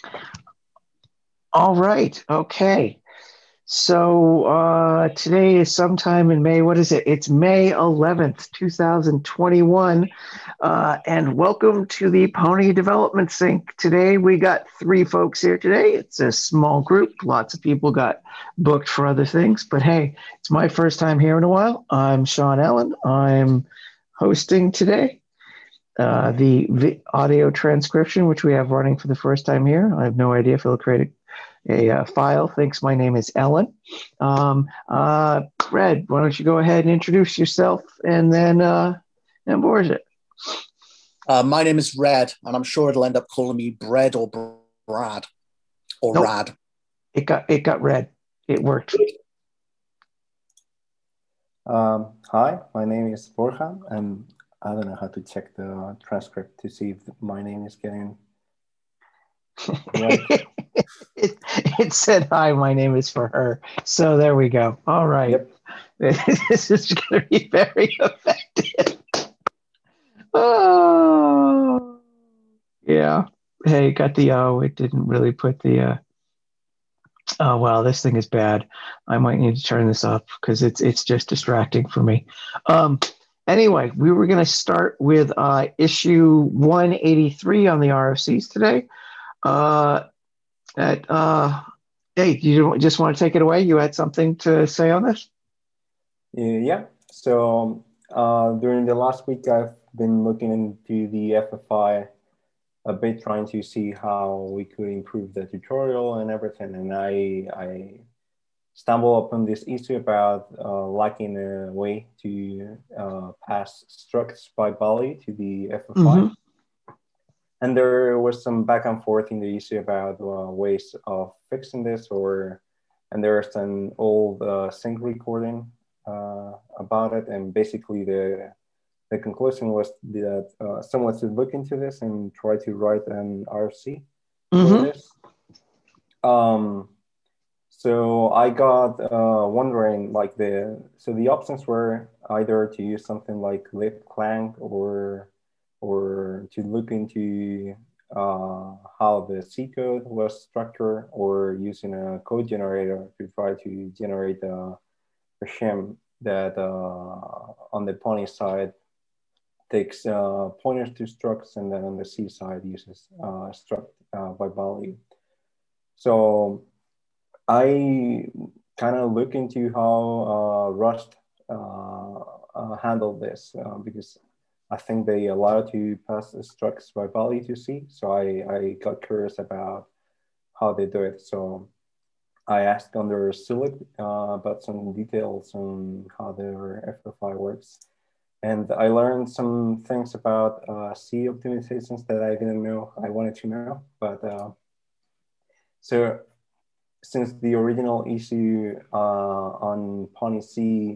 All right. Okay. So today is sometime in May. What is it? It's May 11th, 2021. And welcome to the Pony Development Sync. Today we got three folks here today. It's a small group. Lots of people got booked for other things. But hey, it's my first time here in a while. I'm Sean Allen. I'm hosting today. The audio transcription, which we have running for the first time here. I have no idea if it'll create a file. Thinks my name is Ellen. Red, why don't you go ahead and introduce yourself and Borja. My name is Red, and I'm sure it'll end up calling me Bread or Brad or Nope, Rad. it got red. It worked. Hi, my name is Borja, and I don't know how to check the transcript to see if my name is getting right. it, it said hi, my name is for her. So there we go. All right. Yep. This is going to be very effective. Oh, yeah. Hey, got the it didn't really put the oh wow, this thing is bad. I might need to turn this off because it's just distracting for me. Um anyway, we were gonna start with issue 183 on the RFCs today. Uh at hey, you just want to take it away? You had something to say on this? Yeah. So during the last week, I've been looking into the FFI a bit, trying to see how we could improve the tutorial and everything. And I stumbled upon this issue about lacking a way to pass structs by value to the FFI. Mm-hmm. And there was some back and forth in the issue about ways of fixing this, and there's an old sync recording about it, and basically the conclusion was that someone should look into this and try to write an RFC for Mm-hmm. this. Um, so I got wondering, like the options were either to use something like libclang or to look into how the C code was structured, or using a code generator to try to generate a shim that on the Pony side takes pointers to structs, and then on the C side uses struct by value. So I kind of look into how Rust handled this, because I think they allow to pass the structs by value to C. So I got curious about how they do it. So I asked under Sulik about some details on how their FFI works. And I learned some things about C optimizations that I didn't know I wanted to know. But so since the original issue on Pony C,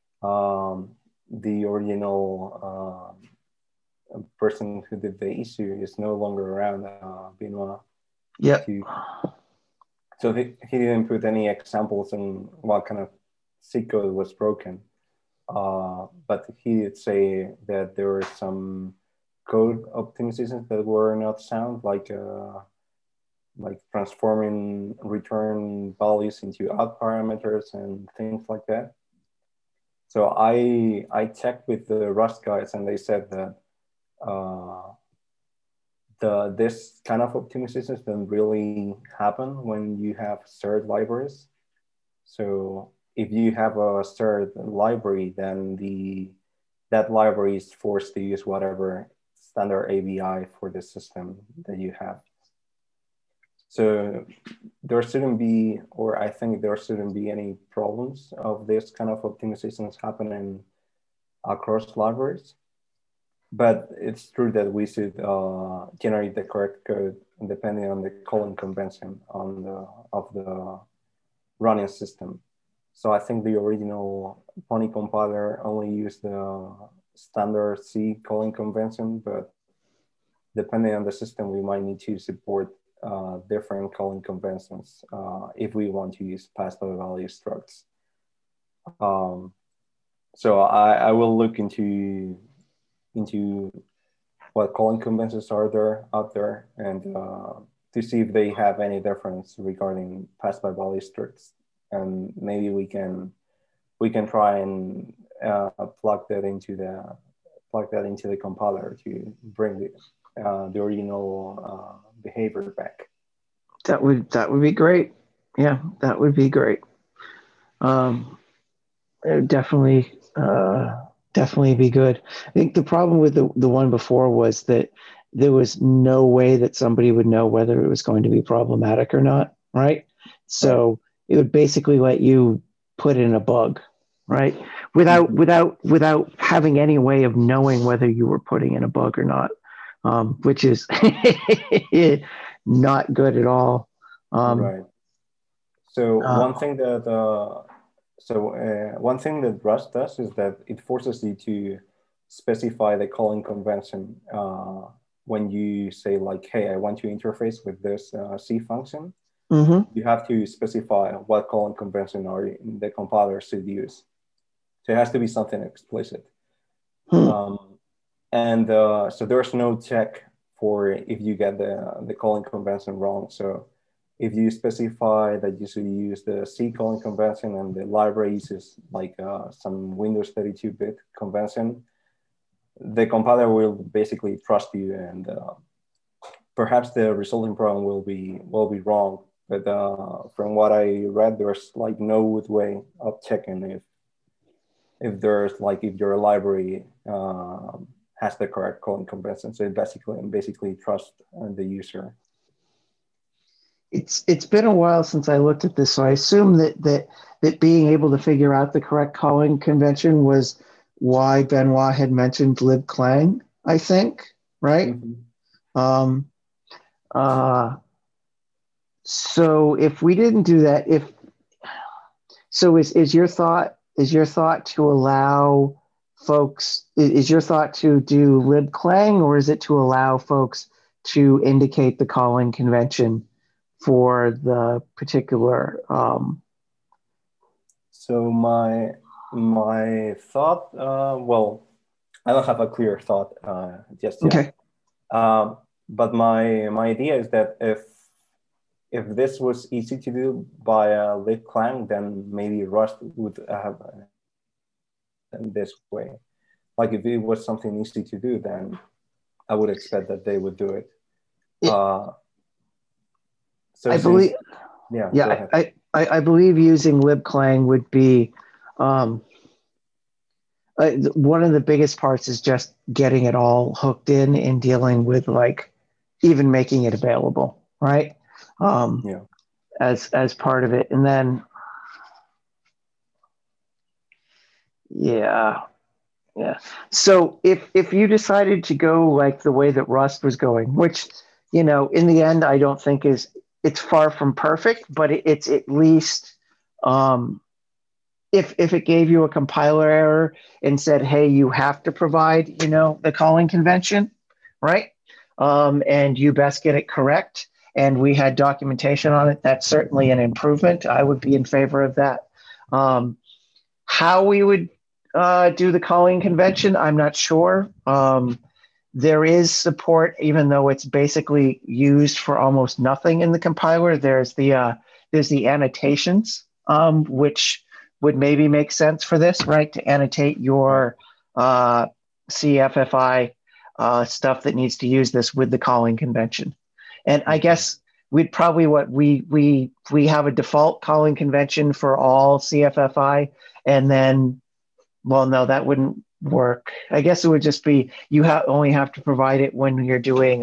the original person who did the issue is no longer around, Benoit. Yep. To, so he didn't put any examples on what kind of C code was broken. But he did say that there were some code optimizations that were not sound, like transforming return values into out parameters and things like that. So I checked with the Rust guys, and they said that this kind of optimizations don't really happen when you have shared libraries. So if you have a shared library, then that library is forced to use whatever standard ABI for the system that you have. So there shouldn't be, or I think there shouldn't be any problems of this kind of optimizations happening across libraries. But it's true that we should generate the correct code depending on the calling convention of the running system. So I think the original Pony compiler only used the standard C calling convention, but depending on the system, we might need to support different calling conventions if we want to use pass by value structs. So I will look into what calling conventions are there out there, and to see if they have any difference regarding pass by ballistics, and maybe we can try and plug that into the compiler to bring the original behavior back. That would be great. Yeah, that would be great. It would definitely be good. I think the problem with the one before was that there was no way that somebody would know whether it was going to be problematic or not, right? So it would basically let you put in a bug, right? Without having any way of knowing whether you were putting in a bug or not, which is not good at all. Right. So one thing that Rust does is that it forces you to specify the calling convention when you say like, hey, I want to interface with this C function. You have to specify what calling convention the compiler should use. So it has to be something explicit. And so there's no check for if you get the calling convention wrong. So if you specify that you should use the C calling convention and the library uses like some Windows 32-bit convention, the compiler will basically trust you, and perhaps the resulting program will be wrong. But from what I read, there's like no way of checking if your library has the correct calling convention. So it basically trust the user. It's been a while since I looked at this, so I assume that being able to figure out the correct calling convention was why Benoit had mentioned libclang, I think, right? So if we didn't do that, is your thought to allow folks, is your thought to do libclang, or is it to allow folks to indicate the calling convention for the particular? So my thought, well, I don't have a clear thought just yet. Okay. But my idea is that if this was easy to do by libclang, then maybe Rust would have in this way. Like if it was something easy to do, then I would expect that they would do it. So I believe, I believe using libclang would be one of the biggest parts is just getting it all hooked in and dealing with like even making it available, right? As part of it, and then So if you decided to go like the way that Rust was going, which in the end I don't think it's far from perfect, but it's at least if it gave you a compiler error and said, hey, you have to provide the calling convention, right? And you best get it correct. And we had documentation on it. That's certainly an improvement. I would be in favor of that. How we would do the calling convention, I'm not sure. There is support, even though it's basically used for almost nothing in the compiler. There's the annotations, which would maybe make sense for this, right? To annotate your CFFI stuff that needs to use this with the calling convention. And I guess we'd probably we have a default calling convention for all CFFI, and then, well, no, that wouldn't work. I guess it would just be you only have to provide it when you're doing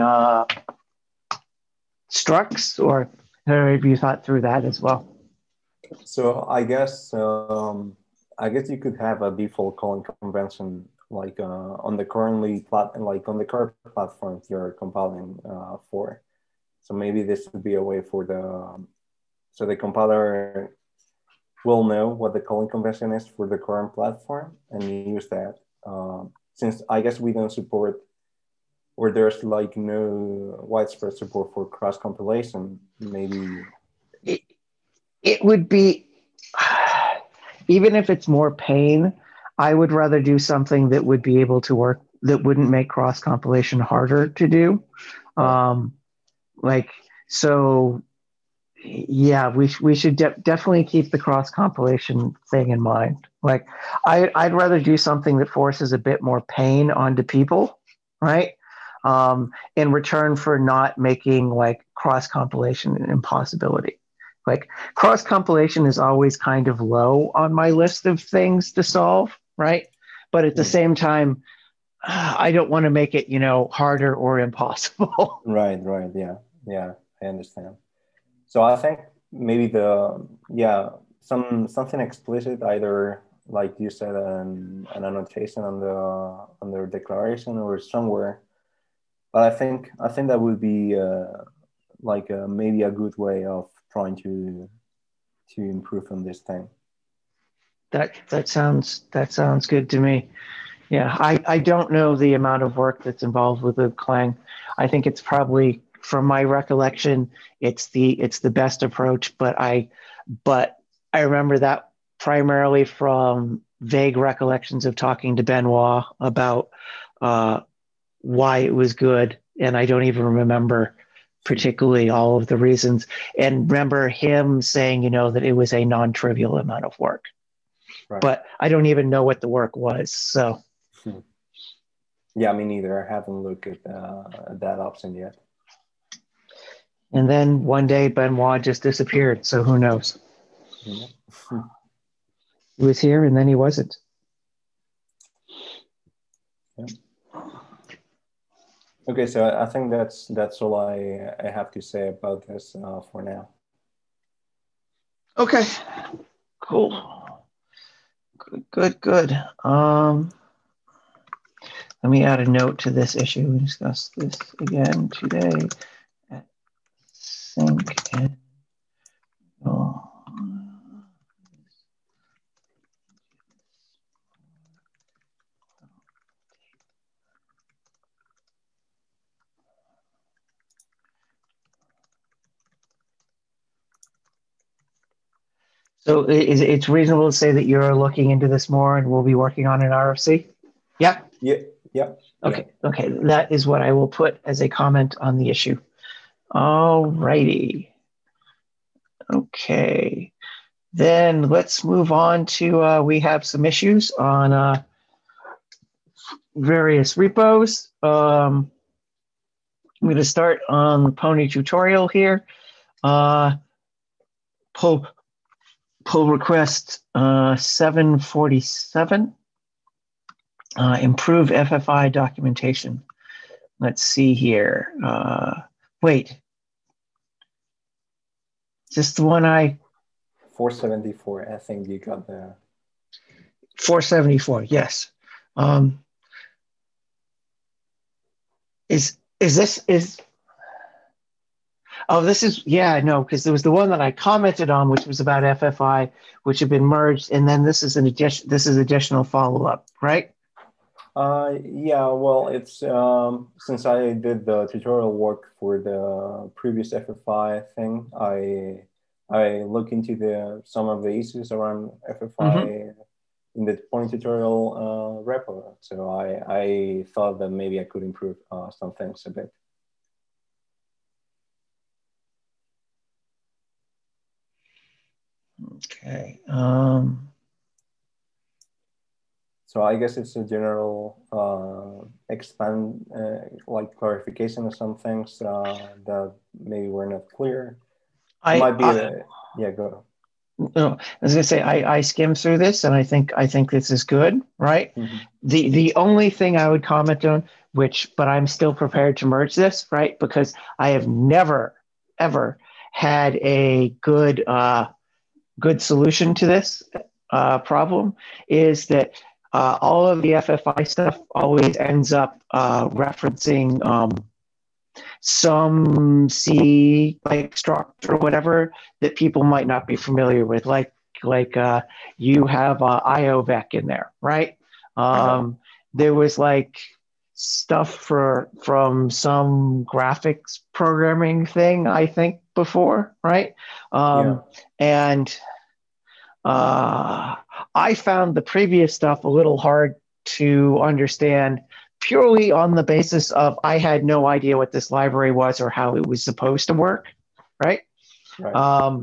structs, or have you thought through that as well? So I guess you could have a default calling convention like on the current platform you're compiling for. So maybe this would be a way for the compiler will know what the calling convention is for the current platform and use that. Since I guess we don't support, or there's like no widespread support for cross compilation, maybe it would be, even if it's more pain, I would rather do something that would be able to work, that wouldn't make cross compilation harder to do. So yeah, we should definitely keep the cross compilation thing in mind. Like, I'd rather do something that forces a bit more pain onto people, right? In return for not making like cross compilation an impossibility. Like, cross compilation is always kind of low on my list of things to solve, right? But at the same time, I don't want to make it, harder or impossible. Right, right. Yeah, yeah, I understand. So I think maybe yeah, something explicit, either like you said, an annotation on the declaration or somewhere. But I think that would be like maybe a good way of trying to improve on this thing. That sounds good to me. Yeah, I don't know the amount of work that's involved with the Clang. I think it's probably, from my recollection, it's the best approach. But I remember that primarily from vague recollections of talking to Benoit about uh, why it was good, and I don't even remember particularly all of the reasons. And remember him saying, that it was a non-trivial amount of work, Right. but I don't even know what the work was. So. Yeah, me neither. I haven't looked at that option yet. And then one day Benoit just disappeared. So who knows? Yeah. He was here and then he wasn't. Yeah. Okay, so I think that's all I have to say about this for now. Okay, cool. Good. Let me add a note to this issue. We discuss this again today at sync and so it's reasonable to say that you're looking into this more and we'll be working on an RFC? Yeah? Yeah, yeah. Okay, okay. That is what I will put as a comment on the issue. All righty. Okay. Then let's move on to, we have some issues on various repos. I'm going to start on the Pony tutorial here. Pull request 747. Improve FFI documentation. Let's see here. Wait. Is this the one 474. I think you got the 474? Yes. Is this? Oh, this is, yeah, no, because there was the one that I commented on, which was about FFI, which had been merged, and then this is additional follow-up, right? Yeah, well, it's since I did the tutorial work for the previous FFI thing, I look into some of the issues around FFI in the Pony tutorial repo. So I thought that maybe I could improve some things a bit. Okay. So I guess it's a general like clarification of some things that maybe were not clear. Yeah, go. No, as I say, I skimmed through this and I think this is good, right? The only thing I would comment on, but I'm still prepared to merge this, right? Because I have never ever had a good solution to this problem, is that all of the FFI stuff always ends up referencing some C like structure or whatever that people might not be familiar with, like you have IOVEC in there, right? There was like stuff from some graphics programming thing, I think, before, right? And I found the previous stuff a little hard to understand, purely on the basis of I had no idea what this library was or how it was supposed to work, right? Right.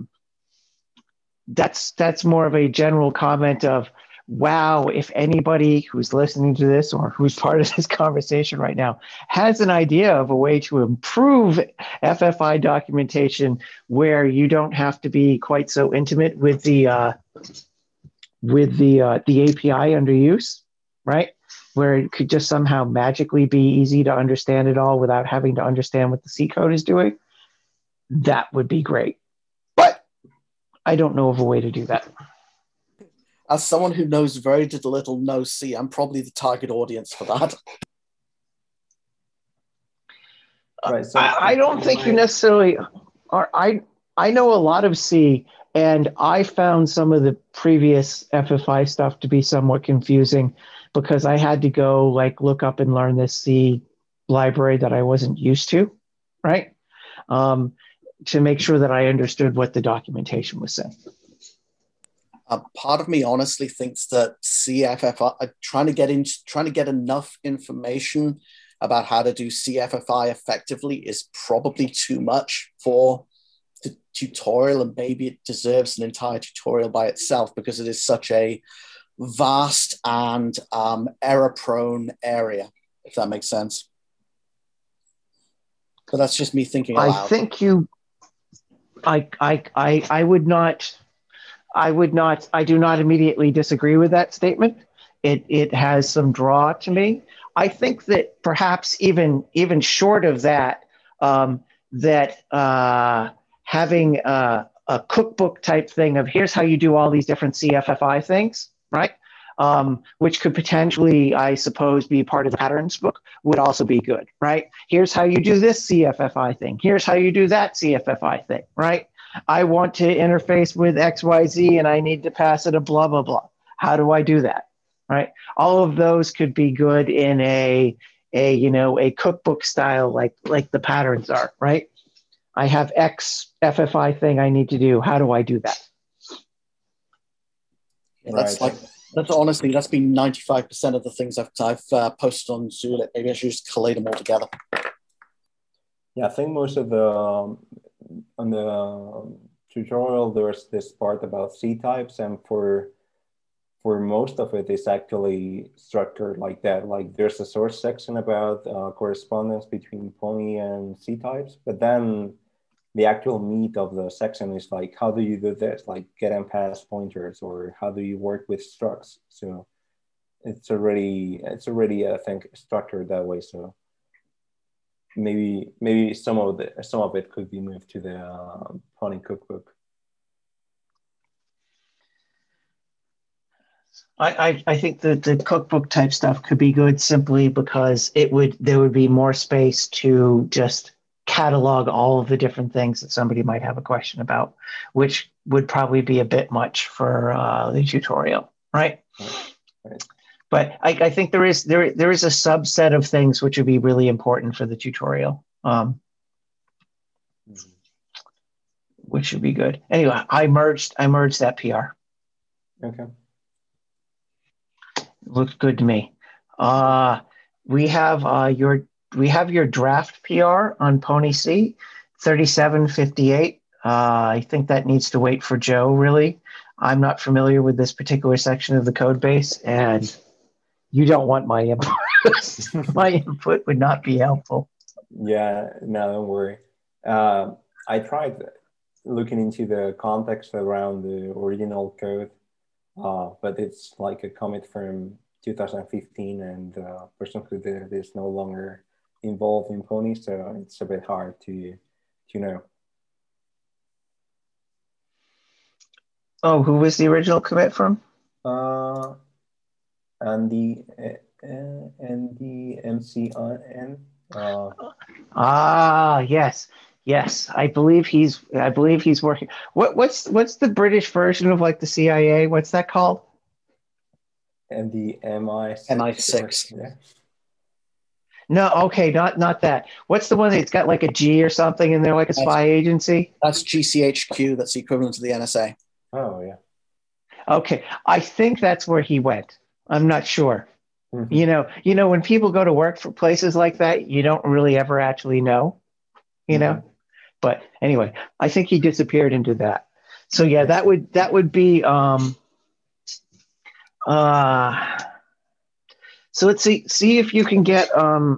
That's more of a general comment of, wow, if anybody who's listening to this or who's part of this conversation right now has an idea of a way to improve FFI documentation where you don't have to be quite so intimate with the API under use, right? Where it could just somehow magically be easy to understand it all without having to understand what the C code is doing, that would be great. But I don't know of a way to do that. As someone who knows very little no C, I'm probably the target audience for that. Right. So I don't think you necessarily are. I know a lot of C, and I found some of the previous FFI stuff to be somewhat confusing because I had to go look up and learn this C library that I wasn't used to, right? To make sure that I understood what the documentation was saying. Part of me honestly thinks that CFFI, trying to get enough information about how to do CFFI effectively is probably too much for the tutorial, and maybe it deserves an entire tutorial by itself because it is such a vast and error-prone area, if that makes sense. But that's just me thinking aloud. I think you. I would not. I do not immediately disagree with that statement. It has some draw to me. I think that perhaps even short of that, having a cookbook type thing of here's how you do all these different CFFI things, right? Which could potentially, I suppose, be part of the patterns book would also be good, right? Here's how you do this CFFI thing. Here's how you do that CFFI thing, right? I want to interface with XYZ and I need to pass it a blah, blah, blah. How do I do that, right? All of those could be good in a cookbook style like the patterns are, right? I have X FFI thing I need to do. How do I do that? Yeah, that's honestly, that's been 95% of the things I've posted on Zulip. Maybe I should just collate them all together. Yeah, I think most of the on the tutorial there's this part about C types, and for most of it is actually structured like that. Like there's a source section about correspondence between Pony and C types, but then the actual meat of the section is like, how do you do this? Like get and pass pointers, or how do you work with structs? So it's already I think structured that way. So maybe some of it could be moved to the Pony cookbook. I think that the cookbook type stuff could be good simply because there would be more space to just catalog all of the different things that somebody might have a question about, which would probably be a bit much for the tutorial, right? Right. But I think there is a subset of things which would be really important for the tutorial, which would be good. Anyway, I merged that PR. Okay. Looks good to me. We have your draft PR on Pony C, 3758. I think that needs to wait for Joe, really. I'm not familiar with this particular section of the code base, and you don't want my input. My input would not be helpful. Yeah, no, don't worry. I tried looking into the context around the original code, but it's like a commit from 2015, and the person who did it is no longer involved in Pony, so it's a bit hard to know. Oh, who was the original commit from? Andy MCN. Yes. I believe he's working. What's the British version of like the CIA? What's that called? And the MI6. MI6. Yeah. No, okay, not that. What's the one that's got like a G or something and they're like a spy agency? That's GCHQ. That's the equivalent to the NSA. Oh, yeah. Okay, I think that's where he went. I'm not sure. Mm-hmm. You know, when people go to work for places like that, you don't really ever actually know. You know, But anyway, I think he disappeared into that. So yeah, I that see. would be so let's see if you can get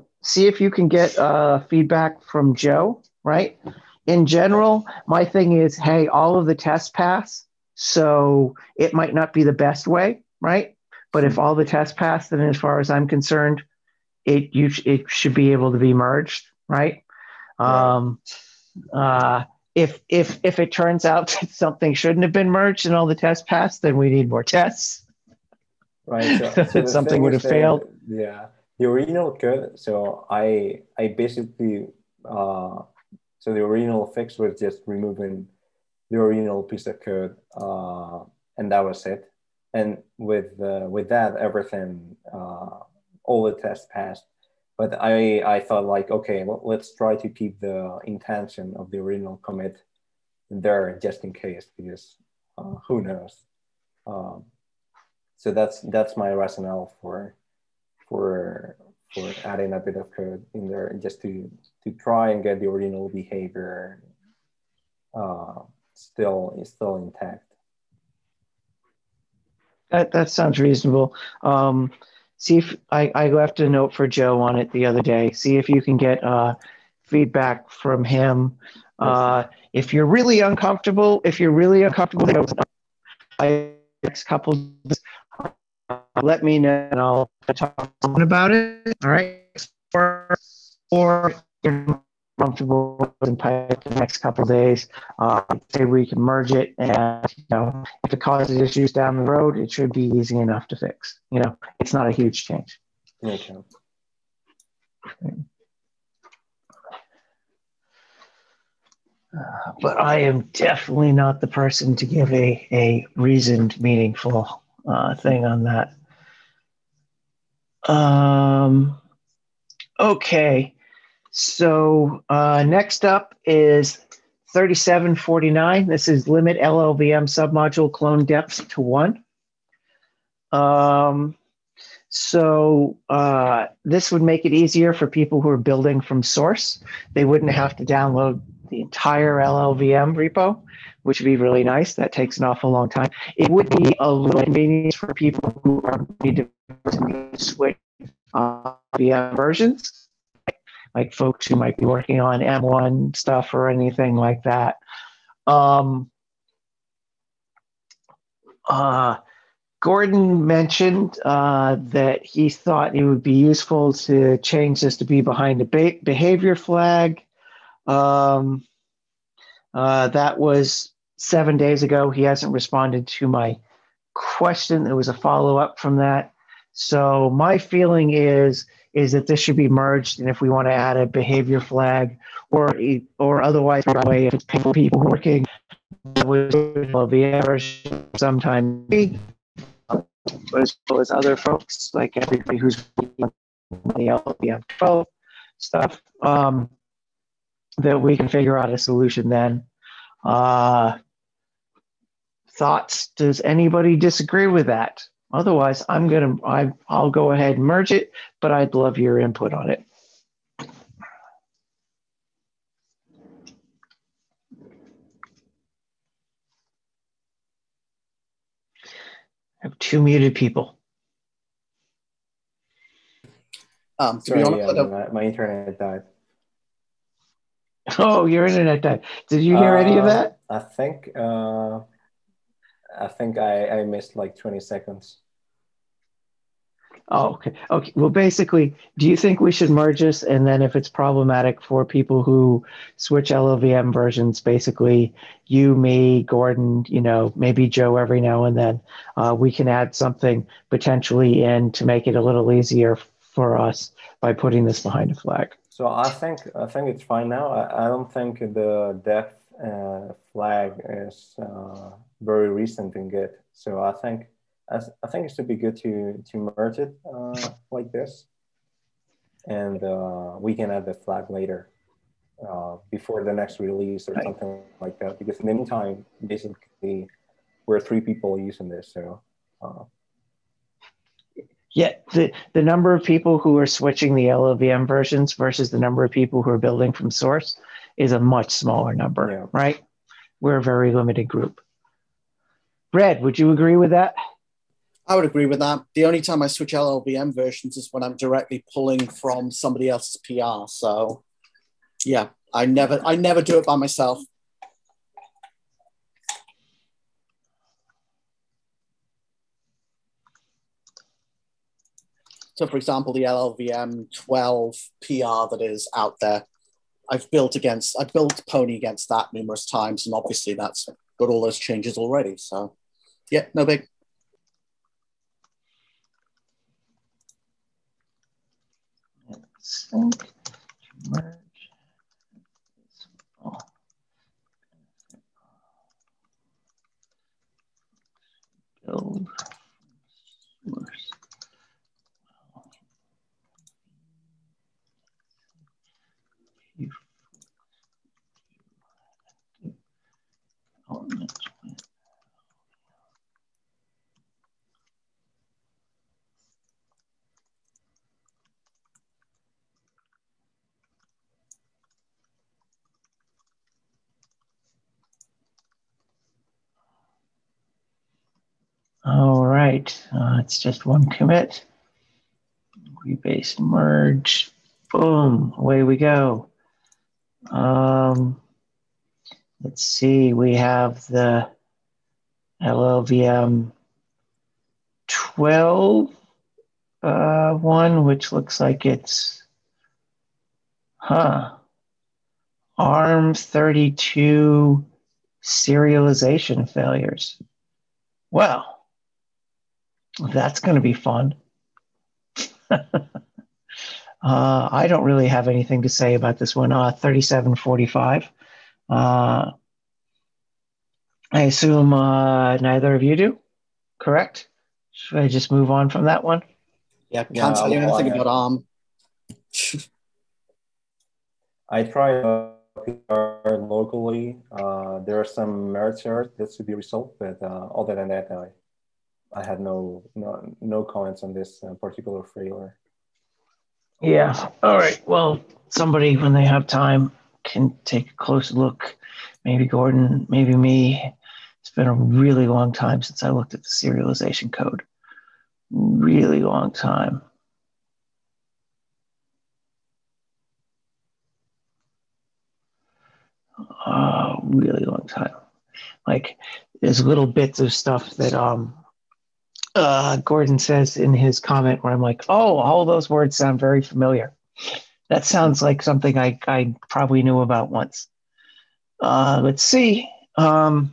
feedback from Joe, right? In general, my thing is, hey, all of the tests pass, so it might not be the best way, right? But if all the tests pass, then as far as I'm concerned, it should be able to be merged, right? Right. If it turns out that something shouldn't have been merged and all the tests passed, then we need more tests. Right. So That the something thing would is have failed. that, yeah, the original code. So I basically so the original fix was just removing the original piece of code, and that was it. And with that, everything, all the tests passed. But I thought like, okay, well, let's try to keep the intention of the original commit there just in case, because who knows. Um, so that's my rationale for for adding a bit of code in there, just to try and get the original behavior still intact. That sounds reasonable. See if I left a note for Joe on it the other day. See if you can get feedback from him. If you're really uncomfortable, next couple days, let me know and I'll talk to someone about it. All right. Or if you're comfortable in Python the next couple of days, say we can merge it, and if it causes issues down the road, it should be easy enough to fix. It's not a huge change. Okay. But I am definitely not the person to give a reasoned, meaningful thing on that. Okay. So next up is 3749. This is limit LLVM submodule clone depth to 1. So this would make it easier for people who are building from source. They wouldn't have to download the entire LLVM repo, which would be really nice. That takes an awful long time. It would be a little inconvenience for people who are need to switch VM versions, like folks who might be working on M1 stuff or anything like that. Gordon mentioned that he thought it would be useful to change this to be behind a behavior flag. That was 7 days ago. He hasn't responded to my question. There was a follow-up from that. So my feeling is that this should be merged, and if we want to add a behavior flag or otherwise, by the way, if it's people working with the version sometime, as well as other folks, like everybody who's on the LLVM 12 stuff, that we can figure out a solution then. Thoughts? Does anybody disagree with that? Otherwise, I'll go ahead and merge it, but I'd love your input on it. I have 2 muted people. Sorry, my internet died. Oh, your internet died. Did you hear any of that? I think I missed like 20 seconds. Oh, okay. Okay. Well, basically, do you think we should merge this? And then if it's problematic for people who switch LLVM versions, basically you, me, Gordon, maybe Joe every now and then, we can add something potentially in to make it a little easier for us by putting this behind a flag. So I think it's fine now. I don't think the depth flag is very recent in Git. So I think it should be good to merge it like this, and we can add the flag later before the next release or something like that. Because in the meantime, basically, we're 3 people using this. So. Yeah, the number of people who are switching the LLVM versions versus the number of people who are building from source is a much smaller number, Yeah. right? We're a very limited group. Red, would you agree with that? I would agree with that. The only time I switch LLVM versions is when I'm directly pulling from somebody else's PR. So yeah, I never do it by myself. So for example, the LLVM 12 PR that is out there, I've built Pony against that numerous times, and obviously that's got all those changes already. So yeah, no big. Sync, merge. Oh. Build source. All right, it's just one commit. Rebase merge. Boom, away we go. Let's see, we have the LLVM 12 one, which looks like it's, ARM32 serialization failures. Well, that's going to be fun. I don't really have anything to say about this one. 3745. I assume neither of you do, correct? Should I just move on from that one? Yeah, can't tell you anything about ARM. I tried PR locally. There are some merge errors that should be resolved, but other than that, I had no comments on this particular failure. Yeah. All right. Well, somebody, when they have time, can take a close look. Maybe Gordon, maybe me. It's been a really long time since I looked at the serialization code. Really long time. Really long time. Like, there's little bits of stuff that Gordon says in his comment where I'm like, oh, all those words sound very familiar. That sounds like something I probably knew about once. Let's see. The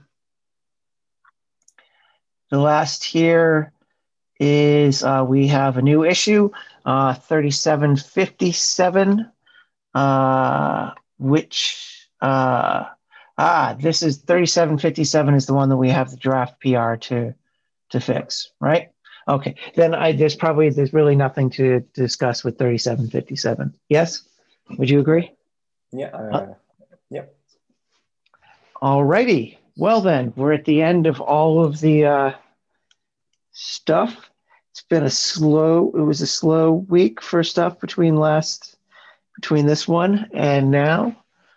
last here is we have a new issue, 3757, which, this is 3757 is the one that we have the draft PR to fix, right? Okay, then there's really nothing to discuss with 3757. Yes? Would you agree? Yeah. Yep. All righty. Well then, we're at the end of all of the stuff. It was a slow week for stuff between this one and now.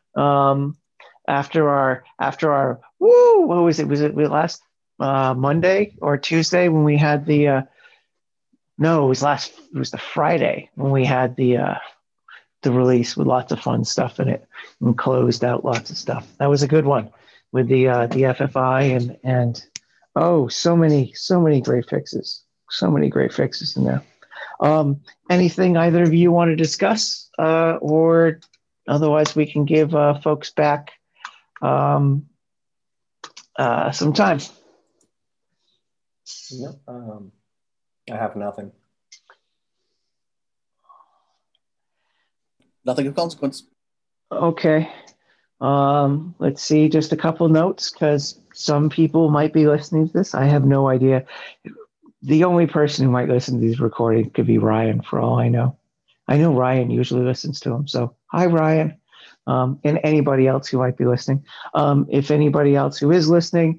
After our what was it? Was it last Monday or Tuesday when we had the no, it was the Friday when we had the release with lots of fun stuff in it and closed out lots of stuff. That was a good one with the FFI and oh, so many great fixes. So many great fixes in there. Anything either of you want to discuss, or otherwise we can give folks back some time. No, I have nothing. Nothing of consequence. Okay. Let's see, just a couple notes because some people might be listening to this. I have no idea. The only person who might listen to these recordings could be Ryan, for all I know. I know Ryan usually listens to them. So, hi, Ryan, and anybody else who might be listening. If anybody else who is listening,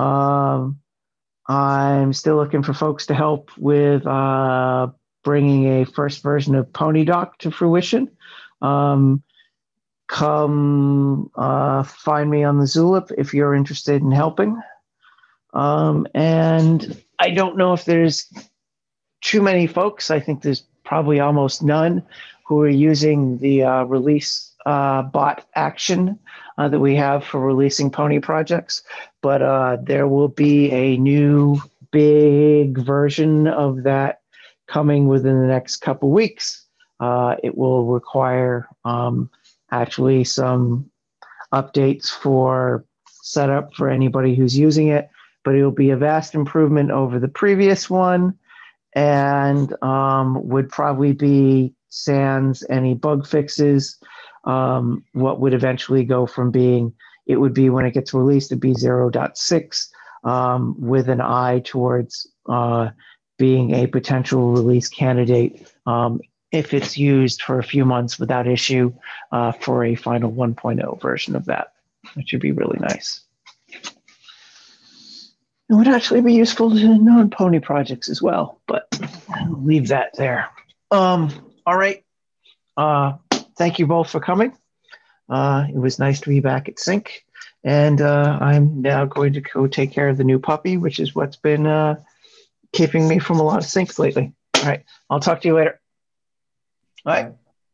I'm still looking for folks to help with bringing a first version of PonyDoc to fruition. come find me on the Zulip if you're interested in helping. And I don't know if there's too many folks. I think there's probably almost none who are using the release bot action that we have for releasing pony projects. But there will be a new big version of that coming within the next couple weeks. It will require actually some updates for setup for anybody who's using it, but it will be a vast improvement over the previous one, and would probably be sans any bug fixes. What would eventually go from being, it would be when it gets released, it'd be 0.6 with an eye towards being a potential release candidate if it's used for a few months without issue for a final 1.0 version of that, which would be really nice. It would actually be useful to non-pony projects as well, but I'll leave that there. All right. Thank you both for coming. It was nice to be back at Sync. And I'm now going to go take care of the new puppy, which is what's been keeping me from a lot of syncs lately. All right. I'll talk to you later. All right.